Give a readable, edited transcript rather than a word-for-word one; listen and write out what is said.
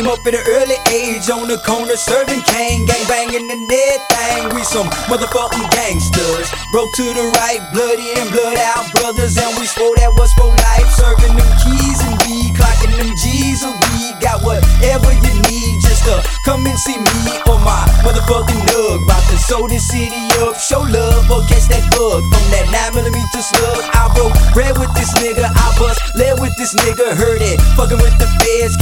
Came up at an early age on the corner serving cane, gang banging and everything. We some motherfucking gangsters, broke to the right, bloody and blood out brothers, and we swore that was for life. Serving them keys and weed, clocking them G's of weed. Got whatever you need, just to come and see me or my motherfucking nug. About to sew this city up, show love or catch that bug from that 9mm slug. I broke bread with this nigga, I bust lead with this nigga. Heard it, fucking with the feds.